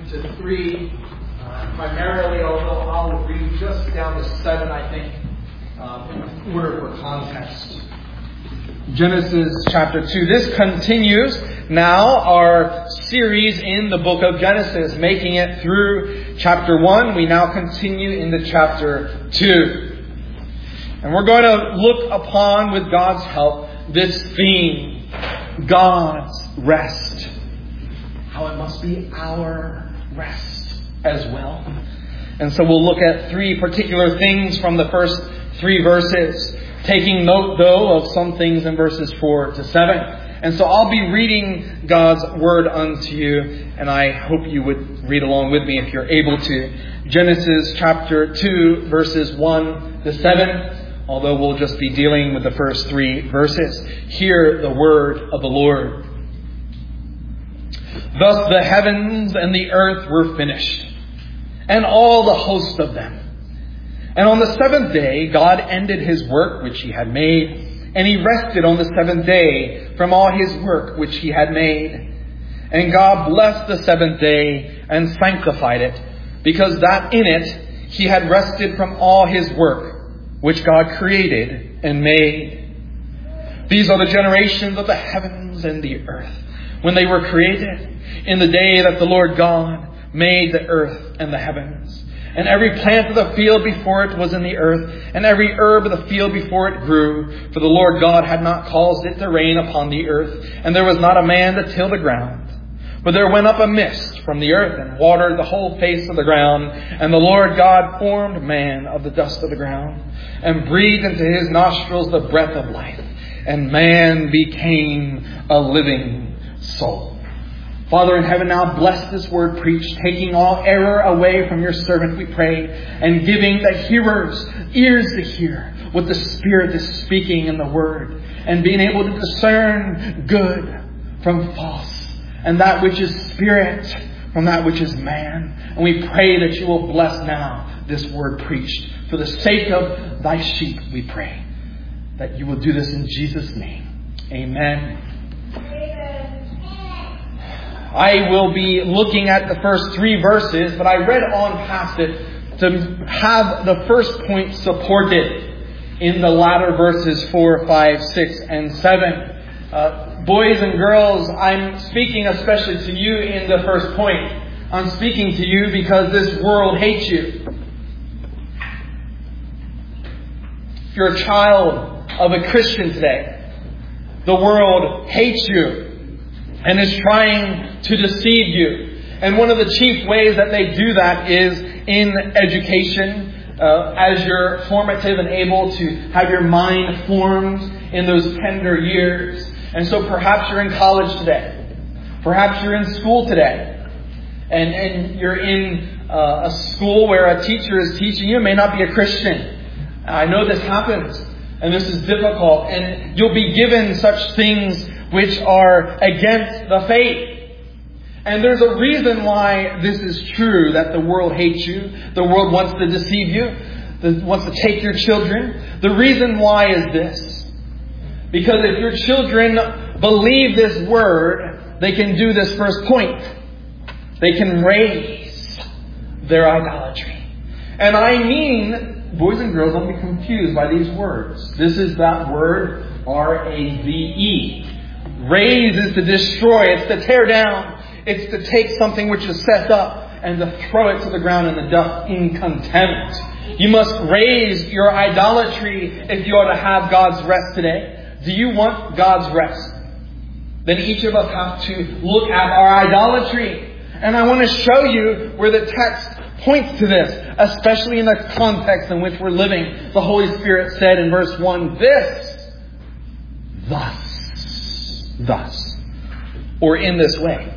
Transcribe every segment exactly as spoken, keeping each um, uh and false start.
to three, uh, primarily, although I'll read just down to seven, I think, um, in order for context. Genesis chapter two. This continues now our series in the book of Genesis, making it through chapter one. We now continue into chapter two. And we're going to look upon, with God's help, this theme, God's rest. How it must be our rest as well. And so we'll look at three particular things from the first three verses, taking note, though, of some things in verses four to seven. And so I'll be reading God's word unto you, and I hope you would read along with me if you're able to. Genesis chapter two, verses one to seven. Although we'll just be dealing with the first three verses. Hear the word of the Lord. Thus the heavens and the earth were finished, and all the host of them. And on the seventh day, God ended his work which he had made, and he rested on the seventh day from all his work which he had made. And God blessed the seventh day and sanctified it, because that in it he had rested from all his work which God created and made. These are the generations of the heavens and the earth, when they were created, in the day that the Lord God made the earth and the heavens. And every plant of the field before it was in the earth, and every herb of the field before it grew. For the Lord God had not caused it to rain upon the earth, and there was not a man to till the ground. But there went up a mist from the earth and watered the whole face of the ground. And the Lord God formed man of the dust of the ground, and breathed into his nostrils the breath of life. And man became a living soul. Father in heaven, now bless this word preached, taking all error away from your servant, we pray, and giving the hearers ears to hear what the Spirit is speaking in the word, and being able to discern good from false, and that which is spirit from that which is man. And we pray that you will bless now this word preached. For the sake of thy sheep, we pray that you will do this in Jesus' name. Amen. I will be looking at the first three verses, but I read on past it to have the first point supported in the latter verses four, five, six, and seven. Uh, boys and girls, I'm speaking especially to you in the first point. I'm speaking to you because this world hates you. If you're a child of a Christian today, the world hates you and is trying to deceive you. And one of the chief ways that they do that is in education. Uh, as you're formative and able to have your mind formed in those tender years. And so perhaps you're in college today. Perhaps you're in school today. And, and you're in uh, a school where a teacher is teaching you. It may not be a Christian. I know this happens. And this is difficult. And you'll be given such things which are against the faith. And there's a reason why this is true, that the world hates you. The world wants to deceive you. It wants to take your children. The reason why is this. Because if your children believe this word, they can do this first point. They can raise their idolatry. And I mean, boys and girls, don't be confused by these words. This is that word R A Z E. Raise is to destroy. It's to tear down. It's to take something which is set up and to throw it to the ground in the dust in contempt. You must raise your idolatry if you are to have God's rest today. Do you want God's rest? Then each of us have to look at our idolatry. And I want to show you where the text points to this, especially in the context in which we're living. The Holy Spirit said in verse one, this, thus, thus, or in this way.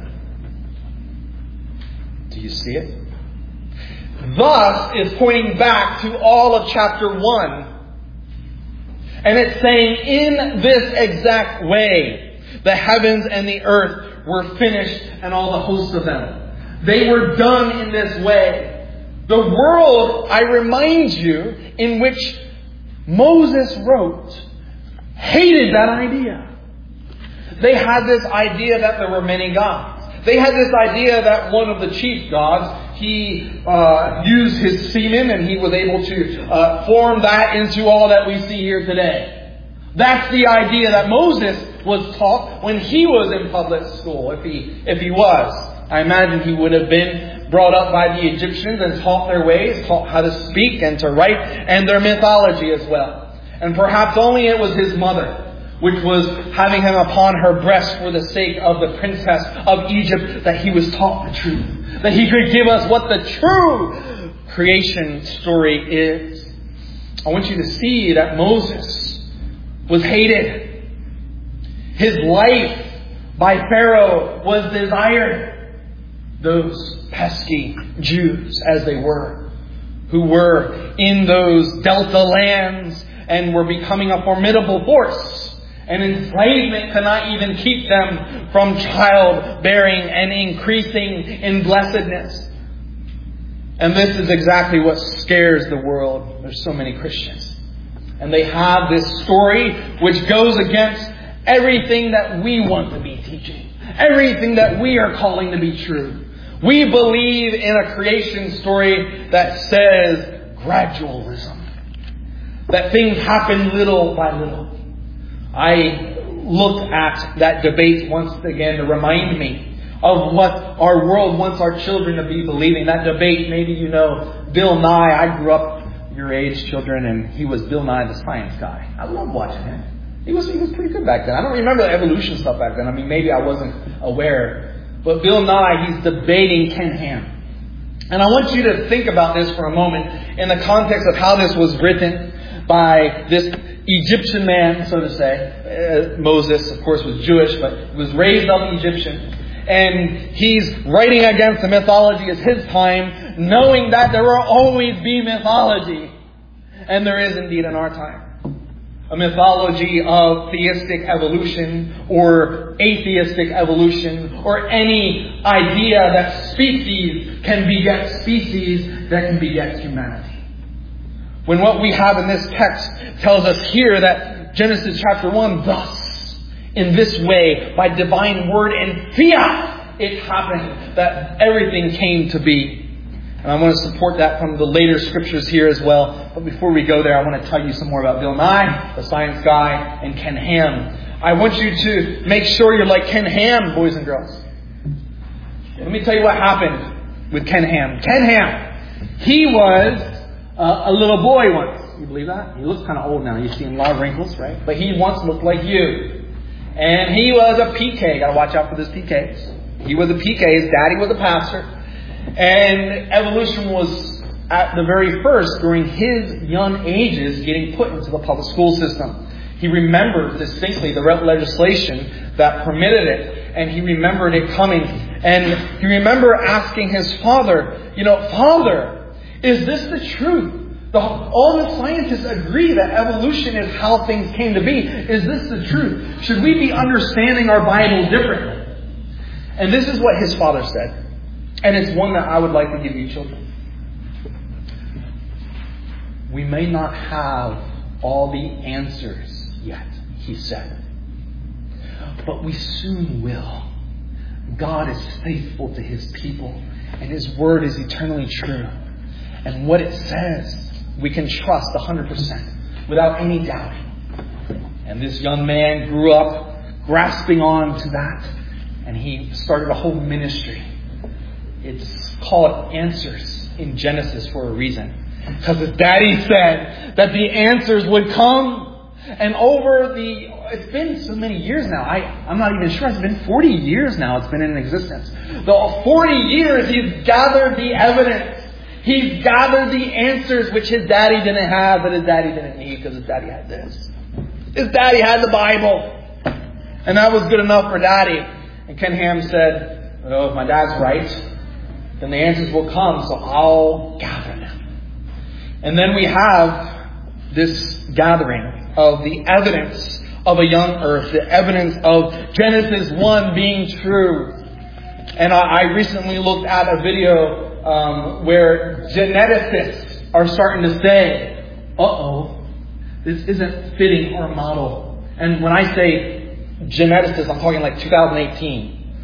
Do you see it? Thus is pointing back to all of chapter one. And it's saying, in this exact way, the heavens and the earth were finished and all the hosts of them. They were done in this way. The world, I remind you, in which Moses wrote, hated that idea. They had this idea that there were many gods. they had this idea that one of the chief gods, he uh, used his semen and he was able to uh, form that into all that we see here today. That's the idea that Moses was taught when he was in public school, if he if he was. I imagine he would have been brought up by the Egyptians and taught their ways, taught how to speak and to write, and their mythology as well. And perhaps only it was his mother, which was having him upon her breast for the sake of the princess of Egypt, that he was taught the truth. That he could give us what the true creation story is. I want you to see that Moses was hated. His life by Pharaoh was desired. Those pesky Jews, as they were, who were in those delta lands and were becoming a formidable force. And enslavement could not even keep them from childbearing and increasing in blessedness. And this is exactly what scares the world. There's so many Christians. And they have this story which goes against everything that we want to be teaching. Everything that we are calling to be true. We believe in a creation story that says gradualism. That things happen little by little. I looked at that debate once again to remind me of what our world wants our children to be believing. That debate, maybe you know, Bill Nye. I grew up your age, children, and he was Bill Nye the Science Guy. I loved watching him. He was, he was pretty good back then. I don't remember the evolution stuff back then. I mean, maybe I wasn't aware. But Bill Nye, he's debating Ken Ham. And I want you to think about this for a moment in the context of how this was written by this Egyptian man, so to say. Uh, Moses, of course, was Jewish, but was raised up Egyptian. And he's writing against the mythology of his time, knowing that there will always be mythology. And there is indeed in our time. A mythology of theistic evolution or atheistic evolution or any idea that species can beget species that can beget humanity. When what we have in this text tells us here that Genesis chapter one, thus, in this way, by divine word and fiat, it happened that everything came to be. And I want to support that from the later scriptures here as well. But before we go there, I want to tell you some more about Bill Nye, the science guy, and Ken Ham. I want you to make sure you're like Ken Ham, boys and girls. Let me tell you what happened with Ken Ham. Ken Ham, he was uh, a little boy once. You believe that? He looks kind of old now. You see him, a lot of wrinkles, right? But he once looked like you. And he was a P K. Got to watch out for those P Ks. He was a P K. His daddy was a pastor. And evolution was at the very first, during his young ages, getting put into the public school system. He remembered distinctly the legislation that permitted it. And he remembered it coming. And he remembered asking his father, you know, Father, is this the truth? The, all the scientists agree that evolution is how things came to be. Is this the truth? Should we be understanding our Bible differently? And this is what his father said. And it's one that I would like to give you children. We may not have all the answers yet, he said. But we soon will. God is faithful to His people. And His word is eternally true. And what it says, we can trust one hundred percent without any doubting. And this young man grew up grasping on to that. And he started a whole ministry. It's called Answers in Genesis for a reason. Because his daddy said that the answers would come. And over the... It's been so many years now. I, I'm not even sure. It's been forty years now it's been in existence. The forty years he's gathered the evidence. He's gathered the answers which his daddy didn't have, that his daddy didn't need because his daddy had this. His daddy had the Bible. And that was good enough for daddy. And Ken Ham said, oh, if my dad's right, then the answers will come, so I'll gather them. And then we have this gathering of the evidence of a young earth, the evidence of Genesis one being true. And I, I recently looked at a video um, where geneticists are starting to say, uh-oh, this isn't fitting our model. And when I say geneticists, I'm talking like two thousand eighteen.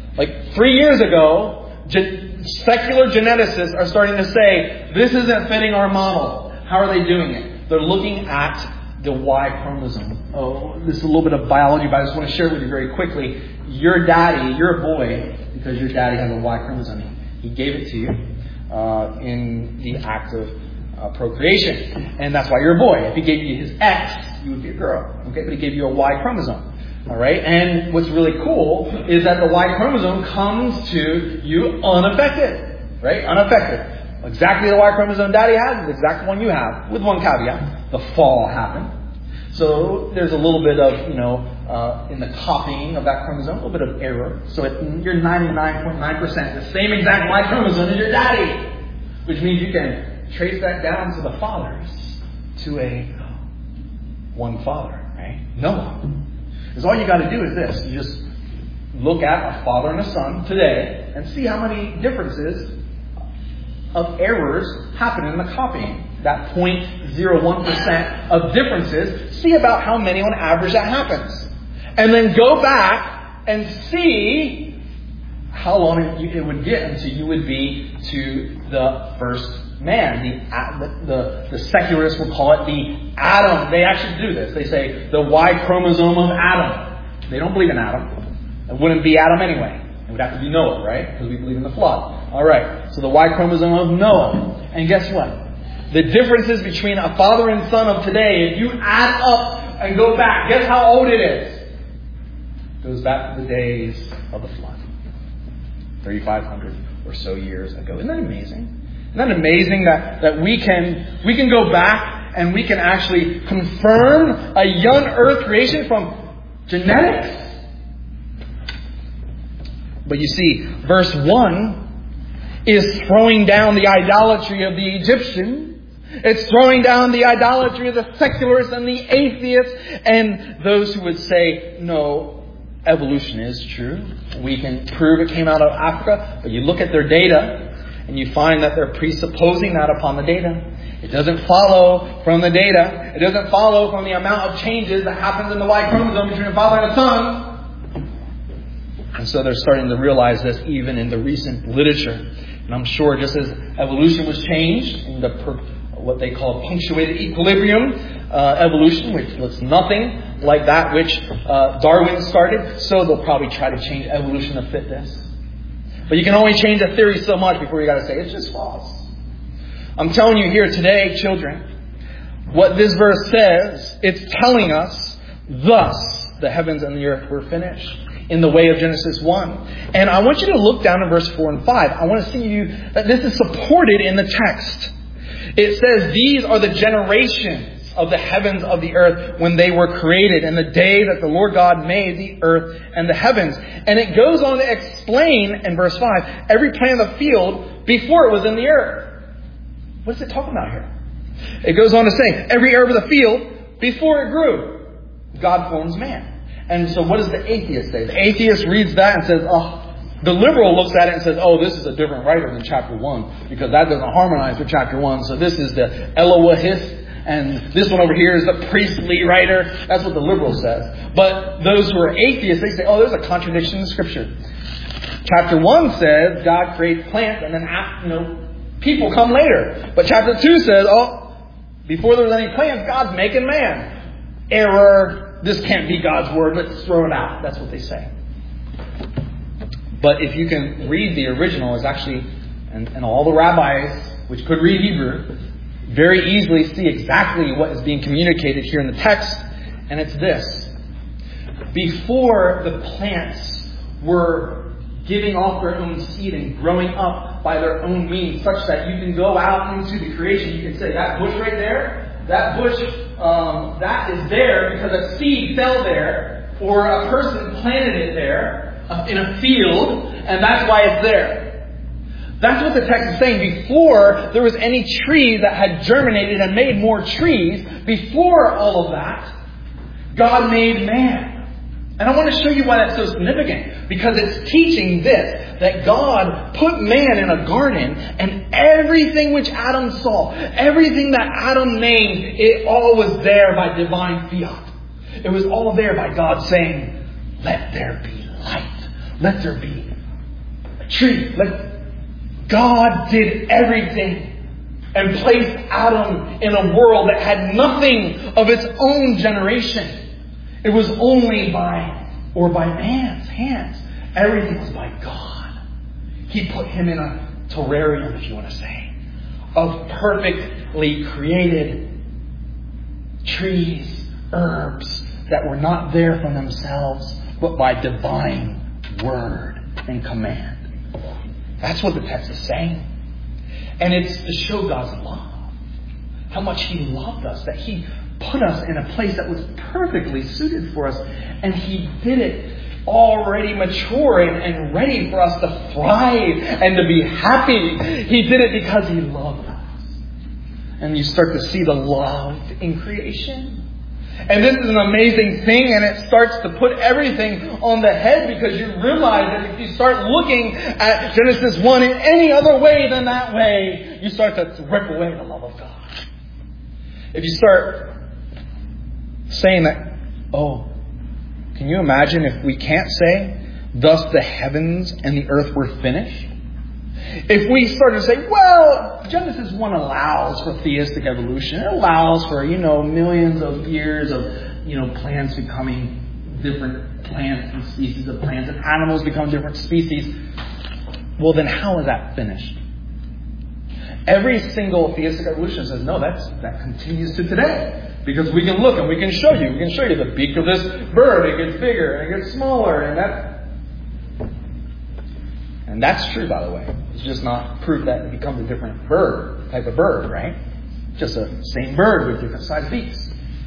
Like three years ago, ge- secular geneticists are starting to say, this isn't fitting our model. How are they doing it? They're looking at the Y chromosome. Oh, this is a little bit of biology, but I just want to share it with you very quickly. Your daddy, you're a boy because your daddy has a Y chromosome. He gave it to you uh, in the act of uh, procreation. And that's why you're a boy. If he gave you his X, you would be a girl. Okay, but he gave you a Y chromosome. All right, and what's really cool is that the Y chromosome comes to you unaffected. Right? Unaffected. Exactly the Y chromosome daddy has is the exact one you have, with one caveat. The fall happened. So there's a little bit of, you know, uh, in the copying of that chromosome, a little bit of error. So it, you're ninety-nine point nine percent the same exact Y chromosome as your daddy. Which means you can trace that down to the fathers, to a one father, right? Noah. Because all you got to do is this. You just look at a father and a son today and see how many differences of errors happen in the copying. That zero point zero one percent of differences. See about how many on average that happens. And then go back and see how long it would get until you would be to the first man. The, the, the secularists will call it the Adam. They actually do this. They say the Y chromosome of Adam. They don't believe in Adam. It wouldn't be Adam anyway. It would have to be Noah, right? Because we believe in the flood. All right. So the Y chromosome of Noah. And guess what? The differences between a father and son of today, if you add up and go back, guess how old it is? It goes back to the days of the flood. thirty-five hundred or so years ago. Isn't that amazing? Isn't that amazing that, that we can we can go back and we can actually confirm a young earth creation from genetics? But you see, verse one is throwing down the idolatry of the Egyptians. It's throwing down the idolatry of the secularists and the atheists and those who would say, no, evolution is true. We can prove it came out of Africa. But you look at their data and you find that they're presupposing that upon the data. It doesn't follow from the data. It doesn't follow from the amount of changes that happens in the Y chromosome between a father and a son. And so they're starting to realize this even in the recent literature. And I'm sure just as evolution was changed in the per, what they call punctuated equilibrium uh, evolution, which looks nothing like that which uh, Darwin started, so they'll probably try to change evolution to fit this. But you can only change a theory so much before you got to say it's just false. I'm telling you here today, children, what this verse says, it's telling us, thus the heavens and the earth were finished in the way of Genesis one. And I want you to look down in verse four and five. I want to see you that this is supported in the text. It says, these are the generations of the heavens of the earth when they were created, and the day that the Lord God made the earth and the heavens. And it goes on to explain in verse five, every plant of the field before it was in the earth. What is it talking about here? It goes on to say, every herb of the field before it grew, God forms man. And so what does the atheist say? The atheist reads that and says, oh, the liberal looks at it and says, oh, this is a different writer than chapter one because that doesn't harmonize with chapter one. So this is the Elohist and this one over here is the priestly writer. That's what the liberal says. But those who are atheists, they say, oh, there's a contradiction in Scripture. Chapter one says God creates plants and then, you know, people come later. But chapter two says, oh, before there was any plants, God's making man. Error. This can't be God's word. Let's throw it out. That's what they say. But if you can read the original, it's actually, and, and all the rabbis, which could read Hebrew, very easily see exactly what is being communicated here in the text. And it's this. Before the plants were giving off their own seed and growing up by their own means, such that you can go out into the creation, you can say, that bush right there, that bush, um, that is there because a seed fell there, or a person planted it there uh, in a field, and that's why it's there. That's what the text is saying. Before there was any tree that had germinated and made more trees, before all of that, God made man. And I want to show you why that's so significant. Because it's teaching this, that God put man in a garden, and everything which Adam saw, everything that Adam named, it all was there by divine fiat. It was all there by God saying, let there be light. Let there be tree. Like, God did everything and placed Adam in a world that had nothing of its own generation. It was only by, or by man's hands. Everything was by God. He put him in a terrarium, if you want to say, of perfectly created trees, herbs that were not there from themselves, but by divine word and command. That's what the text is saying. And it's to show God's love. How much He loved us. That He put us in a place that was perfectly suited for us. And He did it already mature and, and ready for us to thrive and to be happy. He did it because He loved us. And you start to see the love in creation. And this is an amazing thing, and it starts to put everything on the head, because you realize that if you start looking at Genesis one in any other way than that way, you start to rip away the love of God. If you start saying that, oh, can you imagine if we can't say, thus the heavens and the earth were finished? If we start to say, well, Genesis one allows for theistic evolution. It allows for, you know, millions of years of, you know, plants becoming different plants and species of plants, and animals become different species. Well, then how is that finished? Every single theistic evolution says, no, that's that continues to today. Because we can look and we can show you. We can show you the beak of this bird. It gets bigger and it gets smaller. And that And that's true, by the way. It's just not proof that it becomes a different bird, type of bird, right? Just a same bird with different sized beaks.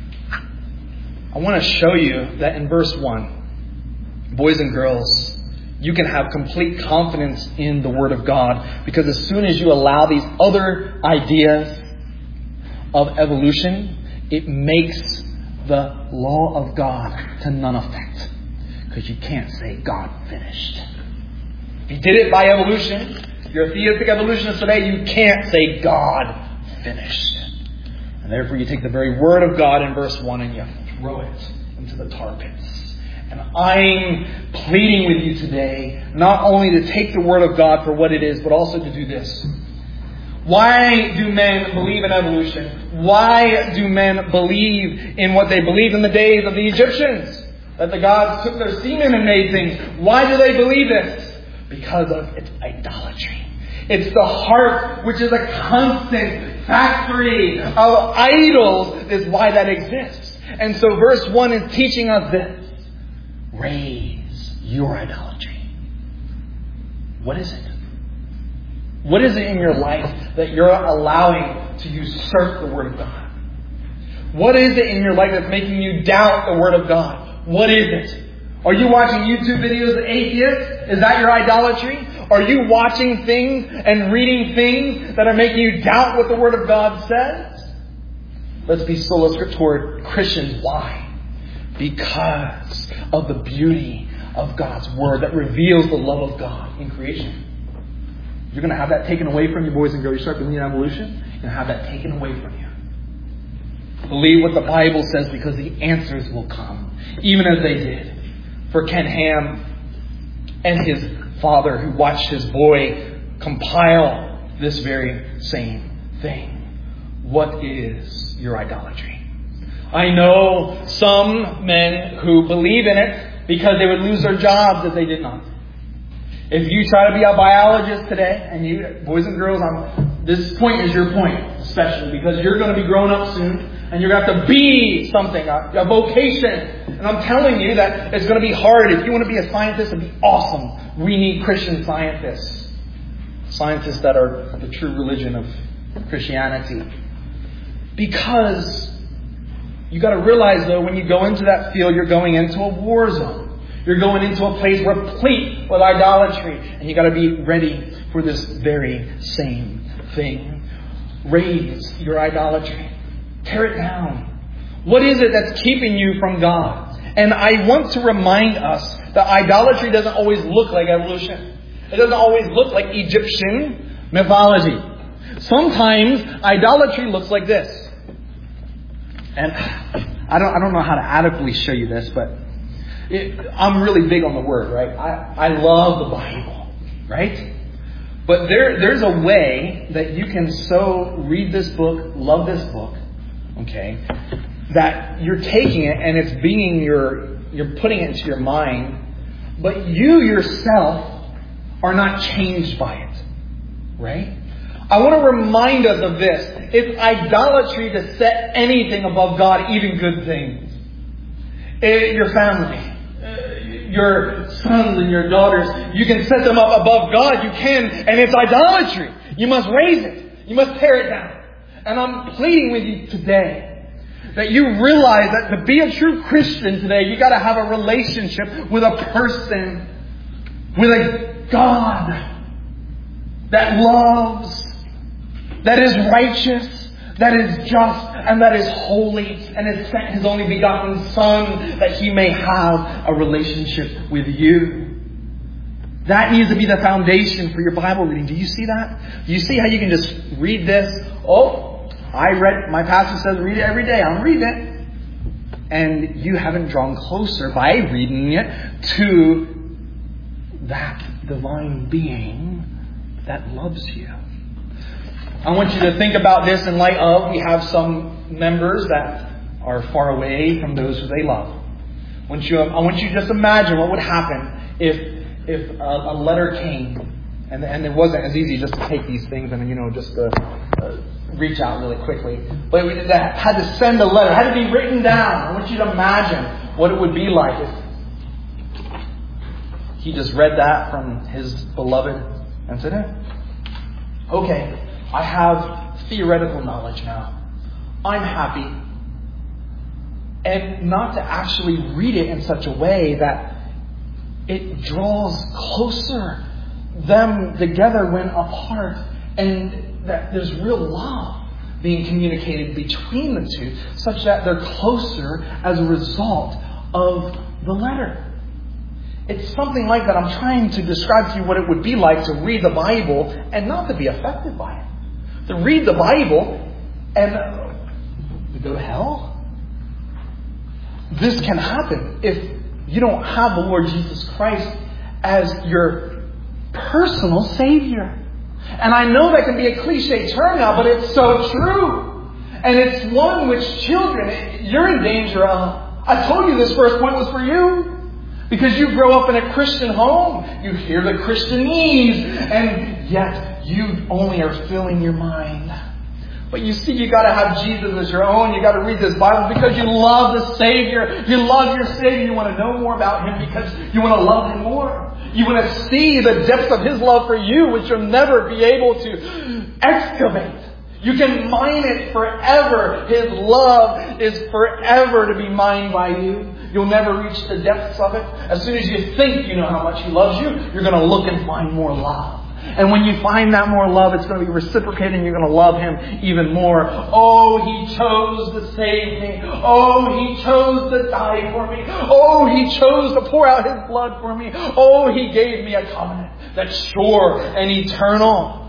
I want to show you that in verse one, boys and girls, you can have complete confidence in the Word of God, because as soon as you allow these other ideas of evolution, it makes the law of God to none effect. Because you can't say God finished. If you did it by evolution, you're a theistic evolutionist today, you can't say God finished. And therefore you take the very word of God in verse one and you throw it into the tar pits. And I'm pleading with you today, not only to take the word of God for what it is, but also to do this. Why do men believe in evolution? Why do men believe in what they believed in the days of the Egyptians? That the gods took their semen and made things. Why do they believe this? Because of its idolatry. It's the heart, which is a constant factory of idols, is why that exists. And so verse one is teaching us this. Raise your idolatry. What is it? What is it in your life that you're allowing to usurp the Word of God? What is it in your life that's making you doubt the Word of God? What is it? Are you watching YouTube videos of atheists? Is that your idolatry? Are you watching things and reading things that are making you doubt what the Word of God says? Let's be sola scriptura Christians. Why? Because of the beauty of God's Word that reveals the love of God in creation. You're going to have that taken away from you, boys and girls. You start believing in evolution, you're going to have that taken away from you. Believe what the Bible says, because the answers will come, even as they did for Ken Ham and his father, who watched his boy compile this very same thing. What is your idolatry? I know some men who believe in it because they would lose their jobs if they did not. If you try to be a biologist today, and you, boys and girls, I'm, this point is your point, especially because you're going to be grown up soon, and you're going to have to be something, a, a vocation. And I'm telling you that it's going to be hard. If you want to be a scientist, it'd be awesome. We need Christian scientists. Scientists that are the true religion of Christianity. Because you got to realize, though, when you go into that field, you're going into a war zone. You're going into a place replete with idolatry. And you got to be ready for this very same thing. Raise your idolatry. Tear it down. What is it that's keeping you from God? And I want to remind us that idolatry doesn't always look like evolution. It doesn't always look like Egyptian mythology. Sometimes idolatry looks like this. And I don't, I don't know how to adequately show you this, but it, I'm really big on the Word, right? I, I love the Bible, right? But there, there's a way that you can so read this book, love this book, okay, that you're taking it and it's being your, you're putting it into your mind, but you yourself are not changed by it, right? I want to remind us of this. It's idolatry to set anything above God, even good things. Your family, your sons and your daughters, you can set them up above God. You can, and it's idolatry. You must raise it. You must tear it down. And I'm pleading with you today that you realize that to be a true Christian today, you got to have a relationship with a person, with a God that loves, that is righteous, that is just, and that is holy, and has sent His only begotten Son that He may have a relationship with you. That needs to be the foundation for your Bible reading. Do you see that? Do you see how you can just read this? Oh, I read, my pastor says read it every day. I'm reading it. And you haven't drawn closer by reading it to that divine being that loves you. I want you to think about this in light of we have some members that are far away from those who they love. I want you, I want you to just imagine what would happen if if a, a letter came and and it wasn't as easy just to take these things and you know just to uh, reach out really quickly, but we that had to send a letter, had to be written down. I want you to imagine what it would be like if he just read that from his beloved and said, eh, okay. I have theoretical knowledge now. I'm happy. And not to actually read it in such a way that it draws closer them together when apart. And that there's real love being communicated between the two such that they're closer as a result of the letter. It's something like that. I'm trying to describe to you what it would be like to read the Bible and not to be affected by it. To read the Bible and uh, to go to hell? This can happen if you don't have the Lord Jesus Christ as your personal Savior. And I know that can be a cliche term now, but it's so true. And it's one which children, you're in danger of. I told you this first point was for you. Because you grow up in a Christian home, you hear the Christianese, and yet you only are filling your mind. But you see, you got to have Jesus as your own. You got to read this Bible because you love the Savior. You love your Savior. You want to know more about Him because you want to love Him more. You want to see the depths of His love for you, which you'll never be able to excavate. You can mine it forever. His love is forever to be mined by you. You'll never reach the depths of it. As soon as you think you know how much He loves you, you're going to look and find more love. And when you find that more love, it's going to be reciprocated and you're going to love Him even more. Oh, He chose to save me. Oh, He chose to die for me. Oh, He chose to pour out His blood for me. Oh, He gave me a covenant that's sure and eternal.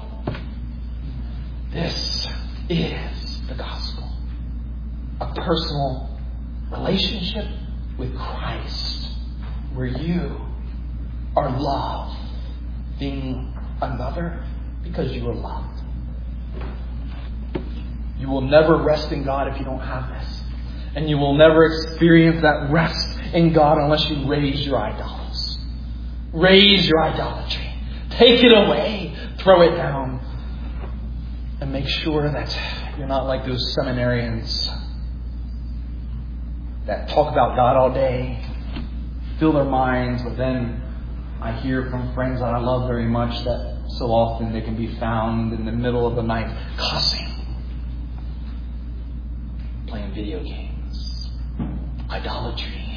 This is the gospel. A personal relationship with Christ where you are loved, being another because you are loved. You will never rest in God if you don't have this. And you will never experience that rest in God unless you raise your idols. Raise your idolatry. Take it away. Throw it down. And make sure that you're not like those seminarians that talk about God all day, fill their minds, but then I hear from friends that I love very much that so often they can be found in the middle of the night cussing, playing video games, idolatry.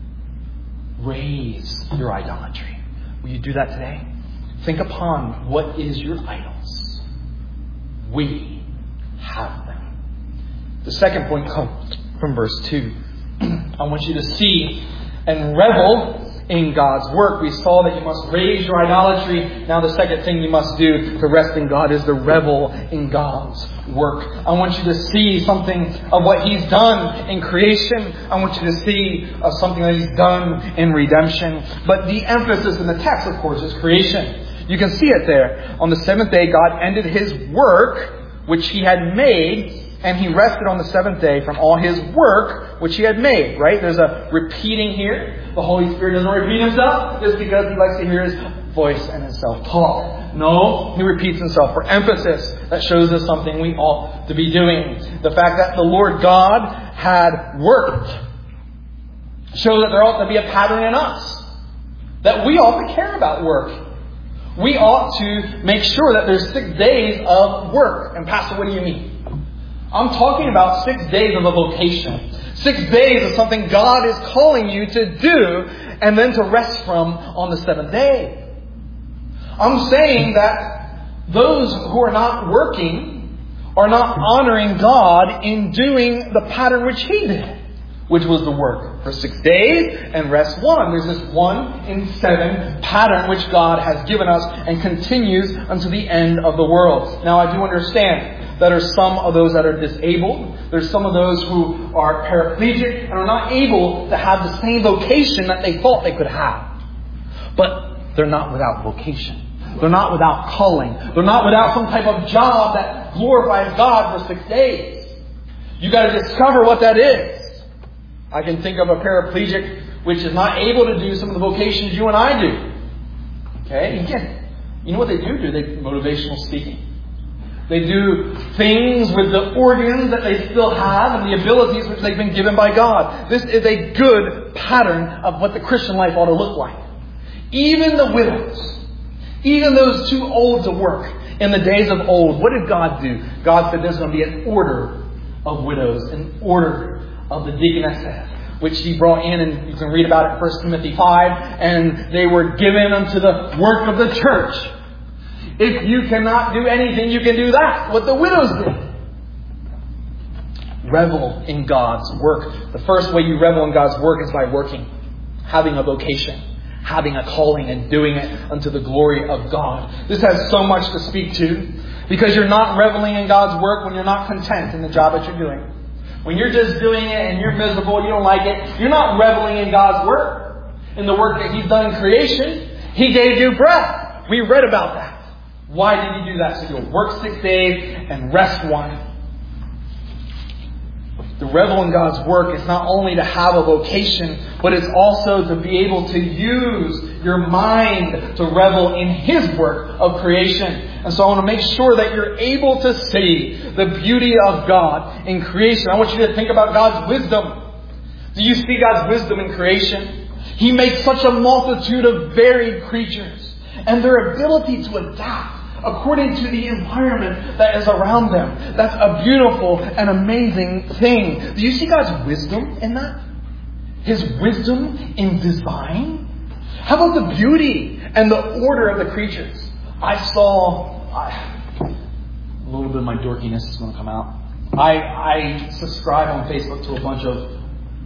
Raise your idolatry. Will you do that today? Think upon what is your idols. We have them. The second point comes from verse two. I want you to see and revel in God's work. We saw that you must raise your idolatry. Now the second thing you must do to rest in God is to revel in God's work. I want you to see something of what He's done in creation. I want you to see uh, something that He's done in redemption. But the emphasis in the text, of course, is creation. You can see it there. On the seventh day, God ended His work, which He had made, and He rested on the seventh day from all His work, which He had made. Right? There's a repeating here. The Holy Spirit doesn't repeat Himself just because He likes to hear His voice and His self-talk. No, He repeats Himself for emphasis. That shows us something we ought to be doing. The fact that the Lord God had worked shows that there ought to be a pattern in us. That we ought to care about work. We ought to make sure that there's six days of work. And Pastor, what do you mean? I'm talking about six days of a vocation. Six days of something God is calling you to do and then to rest from on the seventh day. I'm saying that those who are not working are not honoring God in doing the pattern which He did, which was the work for six days and rest one. There's this one in seven pattern which God has given us and continues unto the end of the world. Now, I do understand that there are some of those that are disabled. There's some of those who are paraplegic and are not able to have the same vocation that they thought they could have. But they're not without vocation. They're not without calling. They're not without some type of job that glorifies God for six days. You got to discover what that is. I can think of a paraplegic which is not able to do some of the vocations you and I do. Okay? Again, you know what they do? Do they motivational speaking? They do things with the organs that they still have and the abilities which they've been given by God. This is a good pattern of what the Christian life ought to look like. Even the widows, even those too old to work in the days of old, what did God do? God said there's going to be an order of widows, an order of the deaconesses, which He brought in, and you can read about it in First Timothy five, and they were given unto the work of the church. If you cannot do anything, you can do that, what the widows did. Revel in God's work. The first way you revel in God's work is by working, having a vocation, having a calling, and doing it unto the glory of God. This has so much to speak to, because you're not reveling in God's work when you're not content in the job that you're doing. When you're just doing it and you're miserable, you don't like it, you're not reveling in God's work, in the work that He's done in creation. He gave you breath. We read about that. Why did He do that? So you'll work six days and rest one. To revel in God's work is not only to have a vocation, but it's also to be able to use your mind to revel in His work of creation. And so I want to make sure that you're able to see the beauty of God in creation. I want you to think about God's wisdom. Do you see God's wisdom in creation? He makes such a multitude of varied creatures, and their ability to adapt according to the environment that is around them. That's a beautiful and amazing thing. Do you see God's wisdom in that? His wisdom in design? How about the beauty and the order of the creatures? I saw... I, a little bit of my dorkiness is going to come out. I, I subscribe on Facebook to a bunch of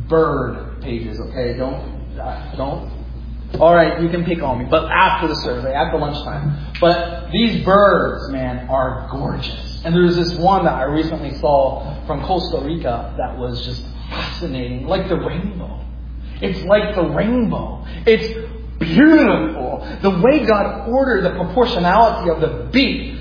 bird pages, okay? Don't... Uh, don't... All right, you can pick on me, but after the survey, after lunchtime. But these birds, man, are gorgeous. And there's this one that I recently saw from Costa Rica that was just fascinating, like the rainbow. It's like the rainbow. It's beautiful. The way God ordered the proportionality of the beak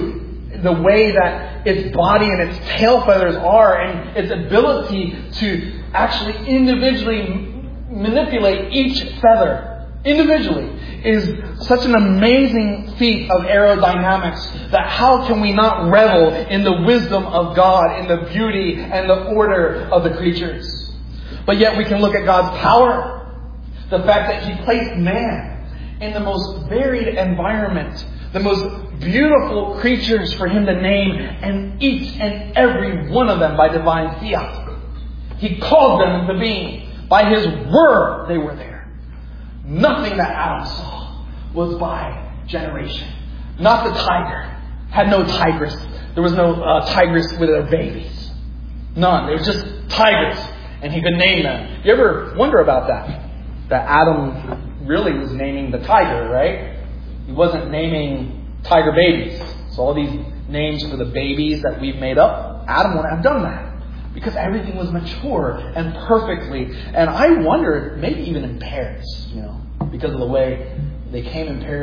to the way that its body and its tail feathers are, and its ability to actually individually manipulate each feather individually is such an amazing feat of aerodynamics that how can we not revel in the wisdom of God, in the beauty and the order of the creatures? But yet we can look at God's power. The fact that He placed man in the most varied environment, the most beautiful creatures for Him to name, and each and every one of them by divine fiat. He called them into being. By His word they were there. Nothing that Adam saw was by generation. Not the tiger. Had no tigress. There was no uh, tigress with their babies. None. They were just tigers. And He could name them. You ever wonder about that? That Adam really was naming the tiger, right? He wasn't naming tiger babies. So all these names for the babies that we've made up, Adam wouldn't have done that. Because everything was mature and perfectly. And I wonder, maybe even in pairs, you know, because of the way they came in pairs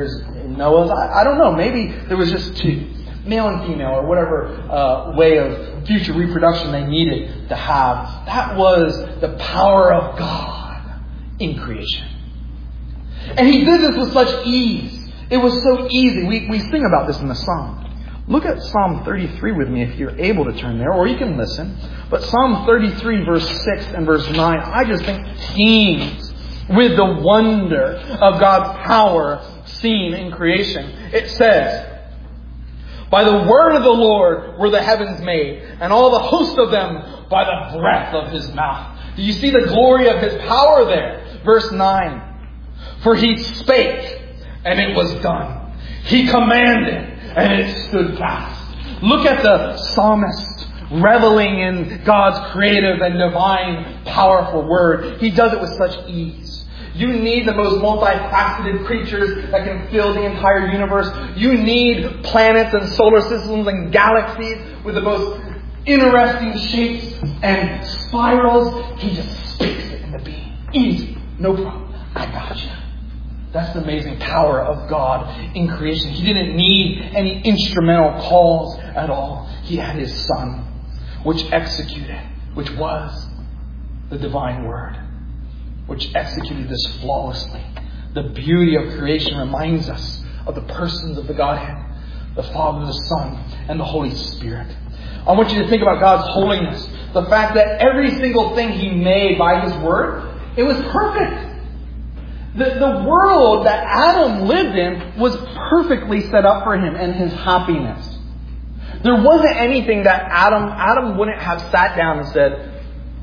in Noah's? I, I don't know. Maybe there was just two. Male and female, or whatever uh, way of future reproduction they needed to have. That was the power of God in creation. And He did this with such ease. It was so easy. We, we sing about this in the Psalm. Look at Psalm thirty-three with me if you're able to turn there, or you can listen. But Psalm thirty-three, verse six and verse nine, I just think teems with the wonder of God's power seen in creation. It says, by the word of the Lord were the heavens made, and all the host of them by the breath of His mouth. Do you see the glory of His power there? Verse nine. For He spake, and it was done. He commanded, and it stood fast. Look at the psalmist reveling in God's creative and divine, powerful word. He does it with such ease. You need the most multifaceted creatures that can fill the entire universe. You need planets and solar systems and galaxies with the most interesting shapes and spirals. He just speaks it into being. Easy. No problem. I got you. That's the amazing power of God in creation. He didn't need any instrumental calls at all. He had His Son, which executed, which was the divine word, which executed this flawlessly. The beauty of creation reminds us of the persons of the Godhead, the Father, the Son, and the Holy Spirit. I want you to think about God's holiness. The fact that every single thing He made by His word, it was perfect. The, the world that Adam lived in was perfectly set up for him and his happiness. There wasn't anything that Adam, Adam wouldn't have sat down and said,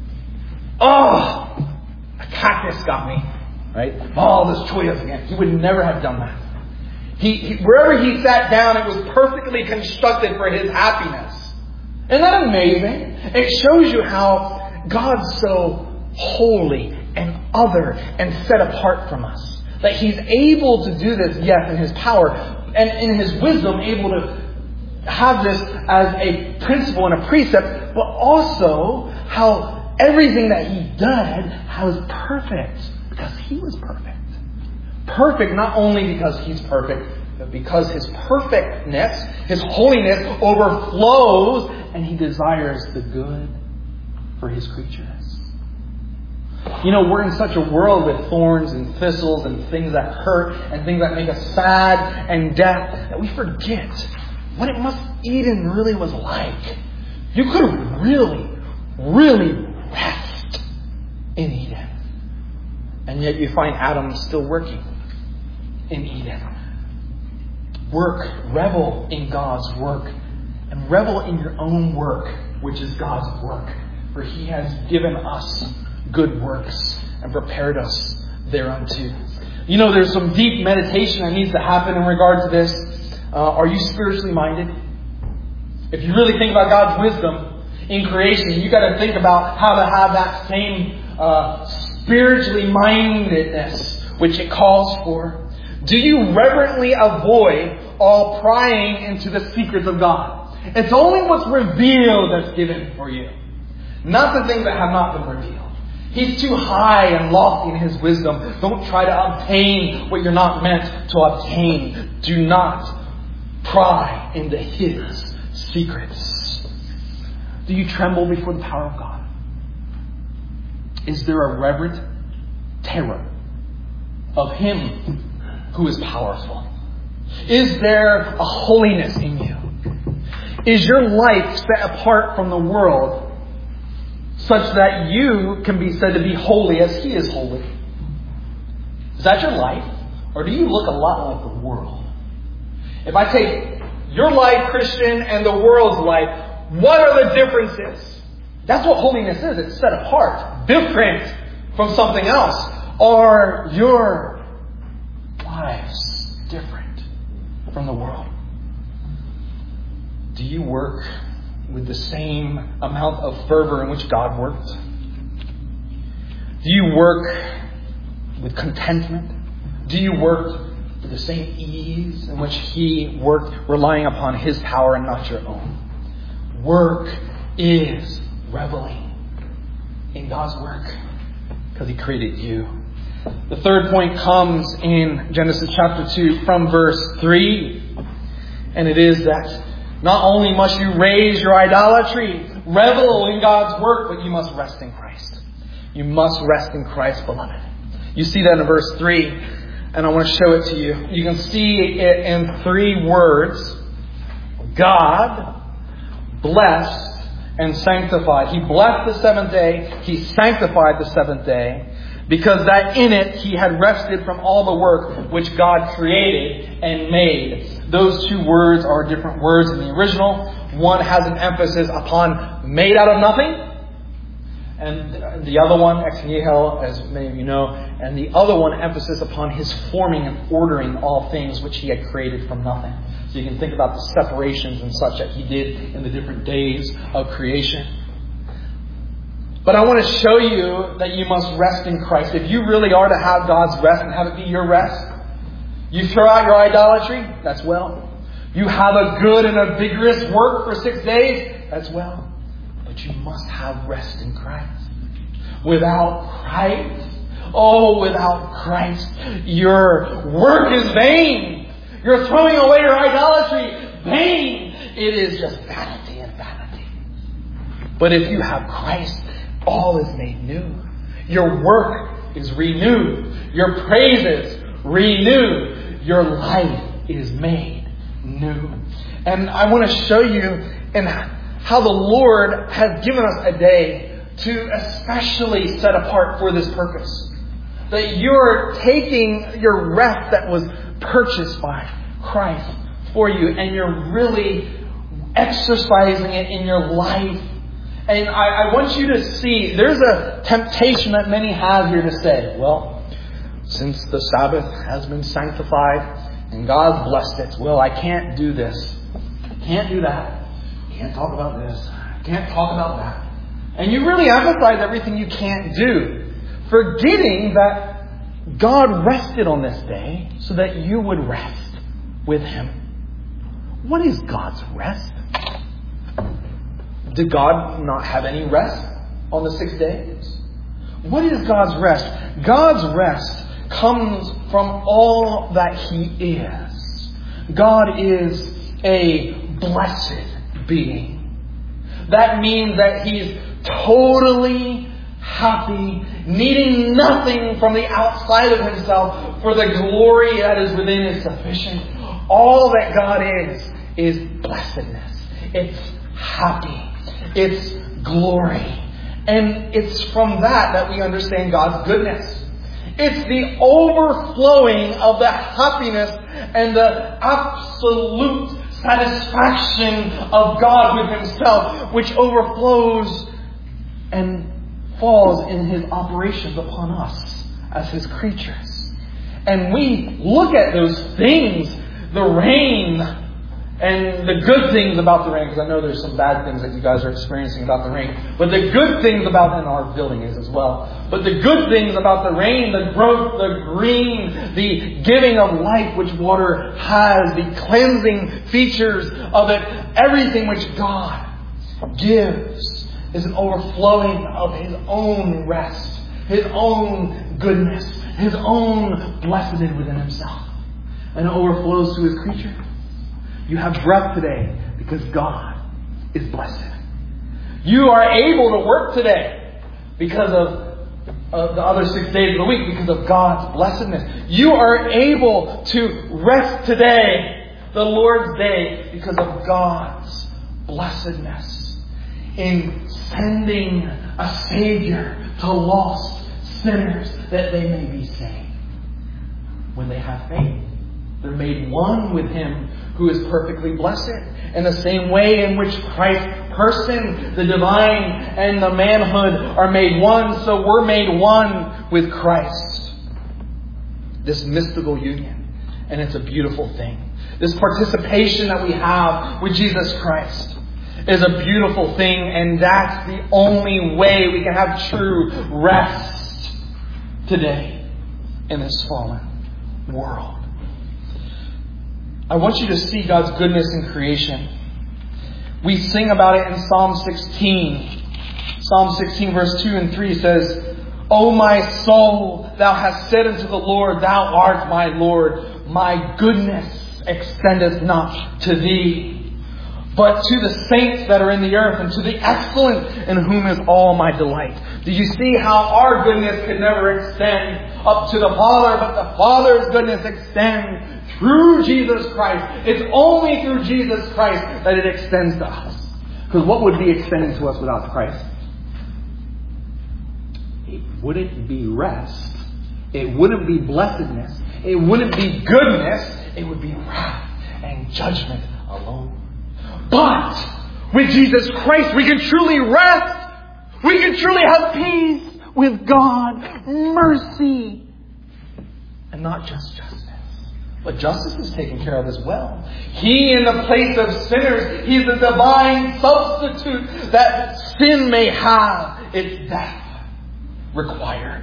oh, a cactus got me, right? Oh, this choice again. He would never have done that. He, he, wherever he sat down, it was perfectly constructed for his happiness. Isn't that amazing? It shows you how God's so holy and other and set apart from us. That He's able to do this, yes, in His power and in His wisdom, able to have this as a principle and a precept, but also how everything that He did was perfect because He was perfect. Perfect not only because He's perfect, but because His perfectness, His holiness overflows and He desires the good for His creatures. You know, we're in such a world with thorns and thistles and things that hurt and things that make us sad and death that we forget what it must Eden really was like. You could really, really rest in Eden. And yet you find Adam still working in Eden. Work, revel in God's work. And revel in your own work, which is God's work. For He has given us good works and prepared us thereunto. You know, there's some deep meditation that needs to happen in regard to this. Uh, are you spiritually minded? If you really think about God's wisdom in creation, you got to think about how to have that same uh, spiritually mindedness which it calls for. Do you reverently avoid all prying into the secrets of God? It's only what's revealed that's given for you, not the things that have not been revealed. He's too high and lofty in His wisdom. Don't try to obtain what you're not meant to obtain. Do not pry into His secrets. Do you tremble before the power of God? Is there a reverent terror of Him who is powerful? Is there a holiness in you? Is your life set apart from the world such that you can be said to be holy as He is holy? Is that your life? Or do you look a lot like the world? If I take your life, Christian, and the world's life, what are the differences? That's what holiness is. It's set apart, different from something else. Are your lives different from the world? Do you work with the same amount of fervor in which God worked? Do you work with contentment? Do you work with the same ease in which He worked, relying upon His power and not your own? Work is reveling in God's work because He created you. The third point comes in Genesis chapter two from verse three. And it is that not only must you raise your idolatry, revel in God's work, but you must rest in Christ. You must rest in Christ, beloved. You see that in verse three, and I want to show it to you. You can see it in three words. God blessed and sanctified. He blessed the seventh day. He sanctified the seventh day. Because that in it He had rested from all the work which God created and made. Those two words are different words in the original. One has an emphasis upon made out of nothing. And the other one, ex nihilo, as many of you know. And the other one, emphasis upon His forming and ordering all things which He had created from nothing. So you can think about the separations and such that He did in the different days of creation. But I want to show you that you must rest in Christ. If you really are to have God's rest and have it be your rest, you throw out your idolatry, that's well. You have a good and a vigorous work for six days, that's well. But you must have rest in Christ. Without Christ, oh, without Christ, your work is vain. You're throwing away your idolatry, vain. It is just vanity and vanity. But if you have Christ, all is made new. Your work is renewed. Your praises renewed. Your life is made new. And I want to show you in how the Lord has given us a day to especially set apart for this purpose. That you're taking your rest that was purchased by Christ for you, and you're really exercising it in your life. And I, I want you to see, there's a temptation that many have here to say, well, since the Sabbath has been sanctified and God blessed it, well, I can't do this. I can't do that. I can't talk about this. I can't talk about that. And you really emphasize everything you can't do, forgetting that God rested on this day so that you would rest with Him. What is God's rest? Did God not have any rest on the six days? What is God's rest? God's rest comes from all that He is. God is a blessed being. That means that He's totally happy, needing nothing from the outside of Himself, for the glory that is within is sufficient. All that God is, is blessedness. It's happy. It's glory. And it's from that that we understand God's goodness. It's the overflowing of the happiness and the absolute satisfaction of God with Himself, which overflows and falls in His operations upon us as His creatures. And we look at those things, the rain, and the good things about the rain, because I know there's some bad things that you guys are experiencing about the rain. But the good things about, and our building is as well. But the good things about the rain, the growth, the green, the giving of life which water has, the cleansing features of it, everything which God gives is an overflowing of His own rest, His own goodness, His own blessedness within Himself. And it overflows to His creature. You have breath today because God is blessed. You are able to work today because of uh, the other six days of the week, because of God's blessedness. You are able to rest today, the Lord's day, because of God's blessedness in sending a Savior to lost sinners that they may be saved. When they have faith, they're made one with Him who is perfectly blessed. In the same way in which Christ's person, the divine and the manhood are made one, so we're made one with Christ. This mystical union. And it's a beautiful thing. This participation that we have with Jesus Christ is a beautiful thing, and that's the only way we can have true rest today in this fallen world. I want you to see God's goodness in creation. We sing about it in Psalm sixteen. Psalm sixteen verse two and three says, O my soul, thou hast said unto the Lord, thou art my Lord. My goodness extendeth not to thee, but to the saints that are in the earth, and to the excellent in whom is all my delight. Do you see how our goodness could never extend up to the Father, but the Father's goodness extends through Jesus Christ? It's only through Jesus Christ that it extends to us. Because what would be extended to us without Christ? It wouldn't be rest. It wouldn't be blessedness. It wouldn't be goodness. It would be wrath and judgment alone. But with Jesus Christ, we can truly rest. We can truly have peace with God. Mercy. And not just justice. But justice is taken care of as well. He, in the place of sinners, He's the divine substitute that sin may have its death required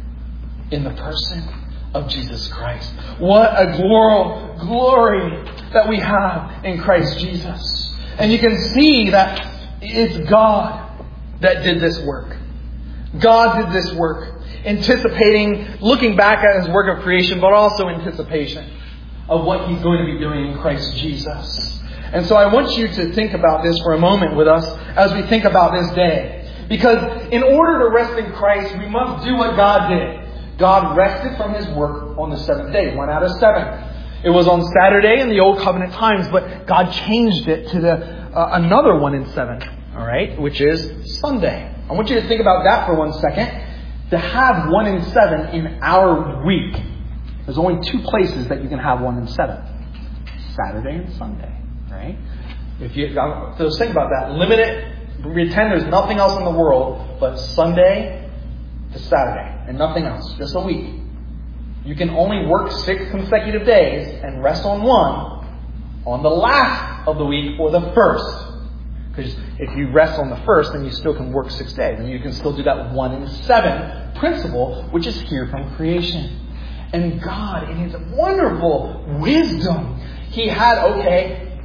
in the person of Jesus Christ. What a glor- glory that we have in Christ Jesus. And you can see that it's God that did this work. God did this work. Anticipating, looking back at His work of creation, but also anticipation of what He's going to be doing in Christ Jesus. And so I want you to think about this for a moment with us as we think about this day. Because in order to rest in Christ, we must do what God did. God rested from His work on the seventh day, one out of seven. It was on Saturday in the Old Covenant times, but God changed it to the uh, another one in seven, all right, which is Sunday. I want you to think about that for one second. To have one in seven in our week, there's only two places that you can have one in seven: Saturday and Sunday, right? If you so think about that, limit it. Pretend there's nothing else in the world but Sunday to Saturday and nothing else. Just a week. You can only work six consecutive days and rest on one on the last of the week or the first. Because if you rest on the first, then you still can work six days. And you can still do that one in seven principle, which is here from creation. And God, in His wonderful wisdom, He had, okay,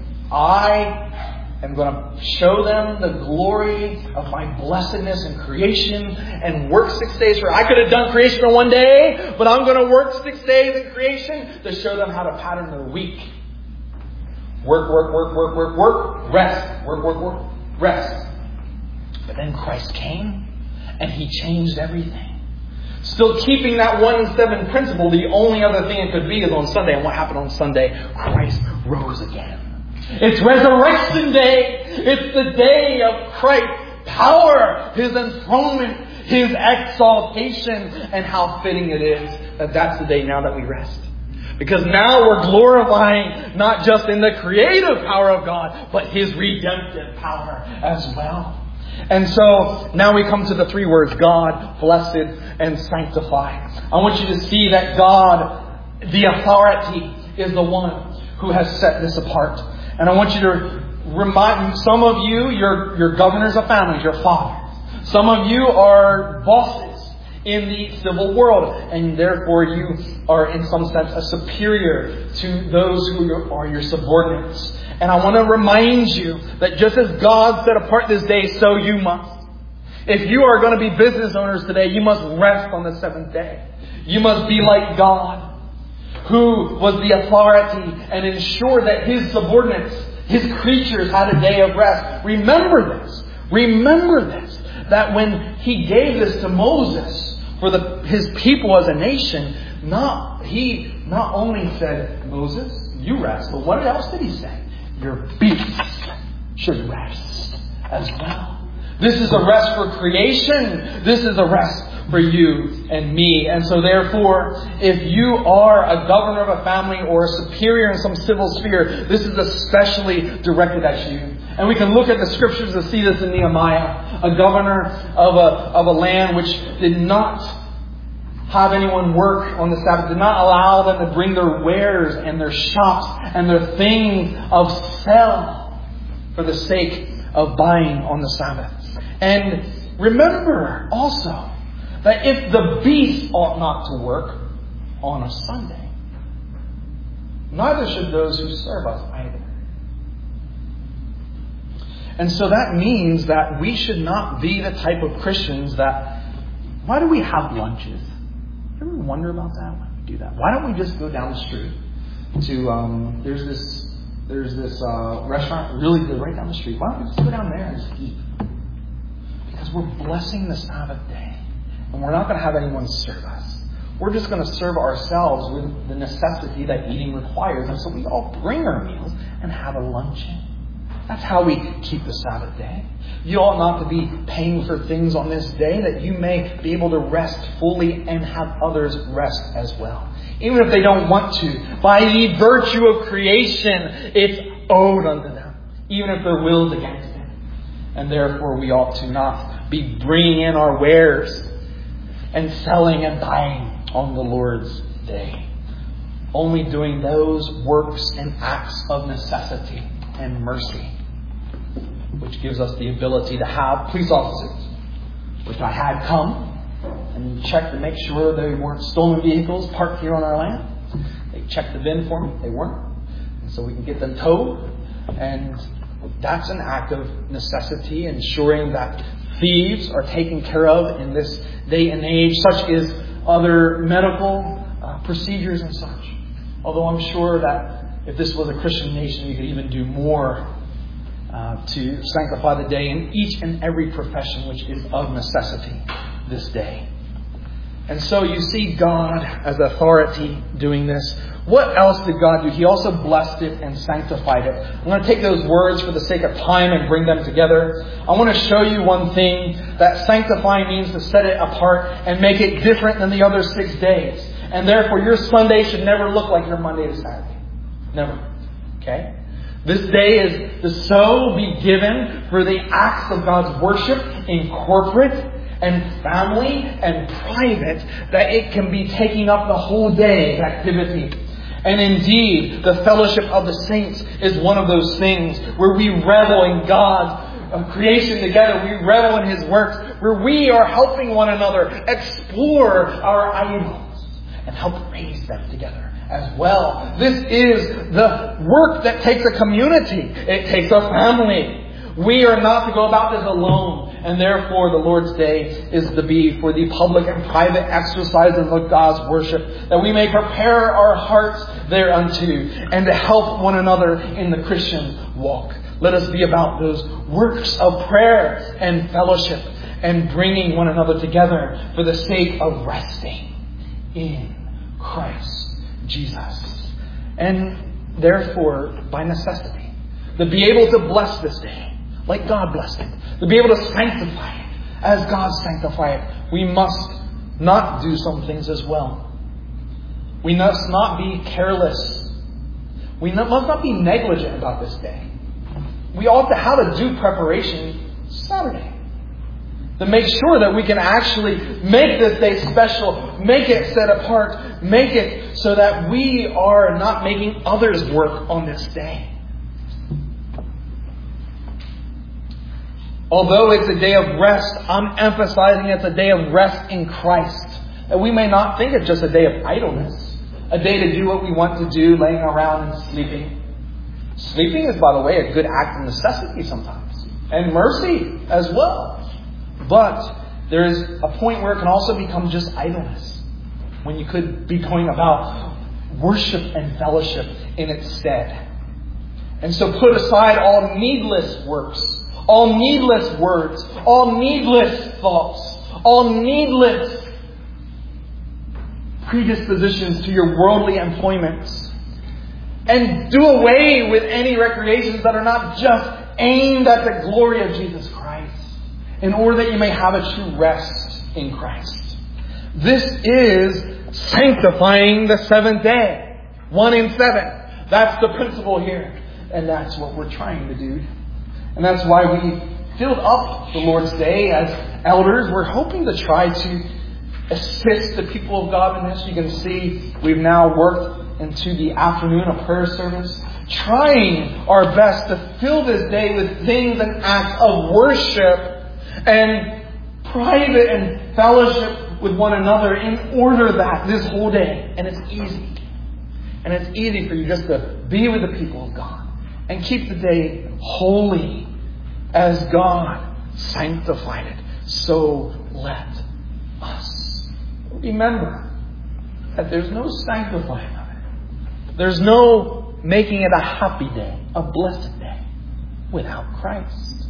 I am going to show them the glory of my blessedness in creation and work six days for. I could have done creation in one day, but I'm going to work six days in creation to show them how to pattern their week. Work, work, work, work, work, work, rest. Work, work, work, rest. But then Christ came and He changed everything. Still keeping that one in seven principle, the only other thing it could be is on Sunday. And what happened on Sunday? Christ rose again. It's Resurrection Day. It's the day of Christ's power, His enthronement, His exaltation, and how fitting it is that that's the day now that we rest. Because now we're glorifying not just in the creative power of God, but His redemptive power as well. And so now we come to the three words: God, blessed, and sanctify. I want you to see that God, the authority, is the one who has set this apart. And I want you to remind some of you, you're, you're governors of families, you're fathers. Some of you are bosses in the civil world, and therefore you are in some sense a superior to those who are your subordinates. And I want to remind you that just as God set apart this day, so you must. If you are going to be business owners today, you must rest on the seventh day. You must be like God, who was the authority and ensure that His subordinates, His creatures, had a day of rest. Remember this. Remember this. That when He gave this to Moses for the, His people as a nation, not He not only said, Moses, you rest, but what else did He say? Your beasts should rest as well. This is a rest for creation. This is a rest for you and me. And so therefore, if you are a governor of a family or a superior in some civil sphere, this is especially directed at you. And we can look at the scriptures to see this in Nehemiah, a governor of a, of a land which did not have anyone work on the Sabbath, did not allow them to bring their wares and their shops and their things of sale for the sake of buying on the Sabbath. And remember also that if the beast ought not to work on a Sunday, neither should those who serve us either. And so that means that we should not be the type of Christians that Why do we have lunches? You ever wonder about that? Why do we do that? Why don't we just go down the street to, um, there's this, there's this uh, restaurant really good right down the street. Why don't we just go down there and just eat? Because we're blessing the Sabbath day. And we're not going to have anyone serve us. We're just going to serve ourselves with the necessity that eating requires. And so we all bring our meals and have a luncheon. That's how we keep the Sabbath day. You ought not to be paying for things on this day, that you may be able to rest fully and have others rest as well. Even if they don't want to. By the virtue of creation, it's owed unto them. Even if their will's against it. And therefore we ought to not be bringing in our wares and selling and buying on the Lord's day. Only doing those works and acts of necessity and mercy, which gives us the ability to have police officers, which I had come and check to make sure they weren't stolen vehicles parked here on our land. They checked the V I N for me. They weren't. And so we can get them towed. And that's an act of necessity, ensuring that thieves are taken care of in this day and age, such as other medical uh, procedures and such. Although I'm sure that if this was a Christian nation, we could even do more uh, to sanctify the day in each and every profession which is of necessity this day. And so you see God as authority doing this. What else did God do? He also blessed it and sanctified it. I'm going to take those words for the sake of time and bring them together. I want to show you one thing, that sanctifying means to set it apart and make it different than the other six days. And therefore your Sunday should never look like your Monday to Saturday. Never. Okay? This day is to so be given for the acts of God's worship in corporate and family and private, that it can be taking up the whole day's activity. And indeed, the fellowship of the saints is one of those things where we revel in God's uh, creation together. We revel in His works, where we are helping one another explore our idols and help raise them together as well. This is the work that takes a community. It takes a family. We are not to go about this alone. And therefore the Lord's Day is to be for the public and private exercises of God's worship, that we may prepare our hearts thereunto and to help one another in the Christian walk. Let us be about those works of prayer and fellowship and bringing one another together for the sake of resting in Christ Jesus. And therefore, by necessity, to be able to bless this day like God blessed it, to be able to sanctify it as God sanctified it, we must not do some things as well. We must not be careless. We must not be negligent about this day. We ought to have a due preparation Saturday to make sure that we can actually make this day special, make it set apart, make it so that we are not making others work on this day. Although it's a day of rest, I'm emphasizing it's a day of rest in Christ. That we may not think it's just a day of idleness. A day to do what we want to do, laying around and sleeping. Sleeping is, by the way, a good act of necessity sometimes. And mercy as well. But there is a point where it can also become just idleness. When you could be going about worship and fellowship in its stead. And so put aside all needless works. All needless words, all needless thoughts, all needless predispositions to your worldly employments. And do away with any recreations that are not just aimed at the glory of Jesus Christ, in order that you may have a true rest in Christ. This is sanctifying the seventh day. One in seven. That's the principle here. And that's what we're trying to do. And that's why we filled up the Lord's Day as elders. We're hoping to try to assist the people of God in this. You can see we've now worked into the afternoon of prayer service, trying our best to fill this day with things and acts of worship and private and fellowship with one another in order that this whole day, and it's easy. And it's easy for you just to be with the people of God. And keep the day holy as God sanctified it. So let us remember that there's no sanctifying of it. There's no making it a happy day, a blessed day, without Christ.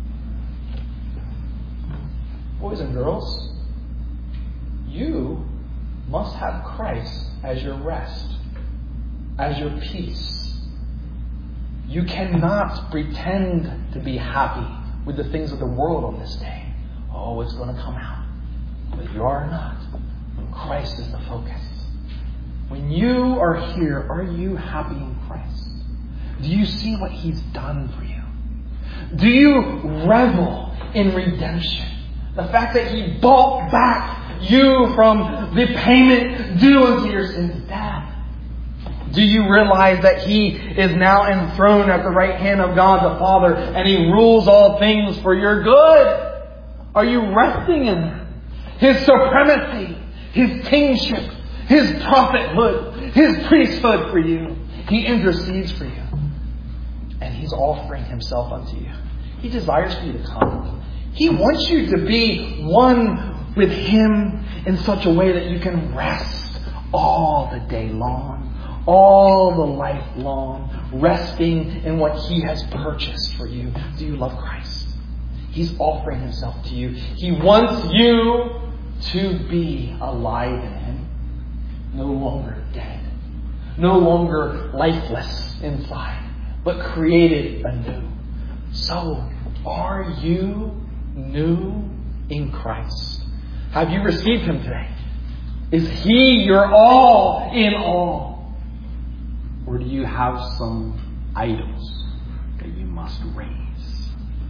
Boys and girls, you must have Christ as your rest, as your peace. You cannot pretend to be happy with the things of the world on this day. Oh, it's going to come out. But you are not. When Christ is the focus. When you are here, are you happy in Christ? Do you see what He's done for you? Do you revel in redemption? The fact that He bought back you from the payment due unto your sins, death. Do you realize that He is now enthroned at the right hand of God the Father and He rules all things for your good? Are you resting in that? His supremacy, His kingship, His prophethood, His priesthood for you. He intercedes for you. And He's offering Himself unto you. He desires for you to come. He wants you to be one with Him in such a way that you can rest all the day long. All the life long, resting in what He has purchased for you. Do you love Christ? He's offering Himself to you. He wants you to be alive in Him. No longer dead. No longer lifeless inside, but created anew. So, are you new in Christ? Have you received Him today? Is He your all in all? Or do you have some idols that you must raise?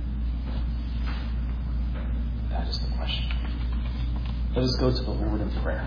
That is the question. Let us go to the Lord in prayer.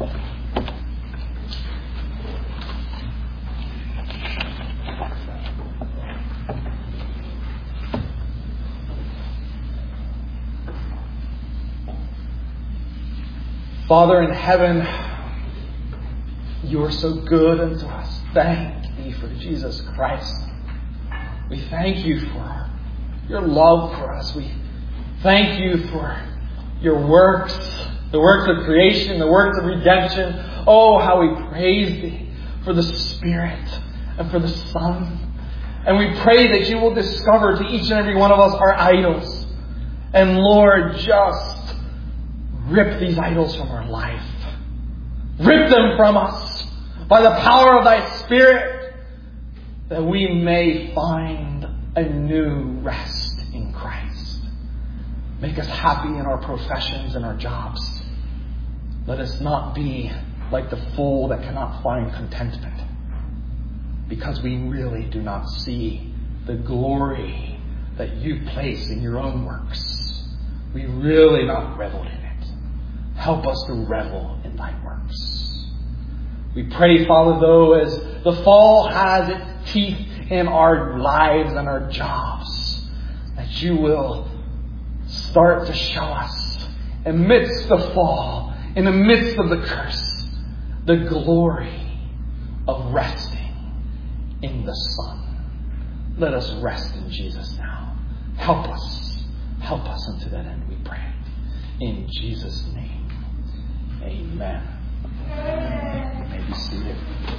Father in heaven, You are so good unto us. Thank Thee for Jesus Christ. We thank You for Your love for us. We thank You for Your works, the works of creation, the works of redemption. Oh, how we praise Thee for the Spirit and for the Son. And we pray that You will discover to each and every one of us our idols. And Lord, just rip these idols from our life. Rip them from us by the power of Thy Spirit, that we may find a new rest in Christ. Make us happy in our professions and our jobs. Let us not be like the fool that cannot find contentment, because we really do not see the glory that You place in Your own works. We really not revel in it. Help us to revel in Thy works. We pray, Father, though, as the fall has its teeth in our lives and our jobs, that You will start to show us, amidst the fall, in the midst of the curse, the glory of resting in the Son. Let us rest in Jesus now. Help us. Help us unto that end, we pray. In Jesus' name, amen. You may be seated.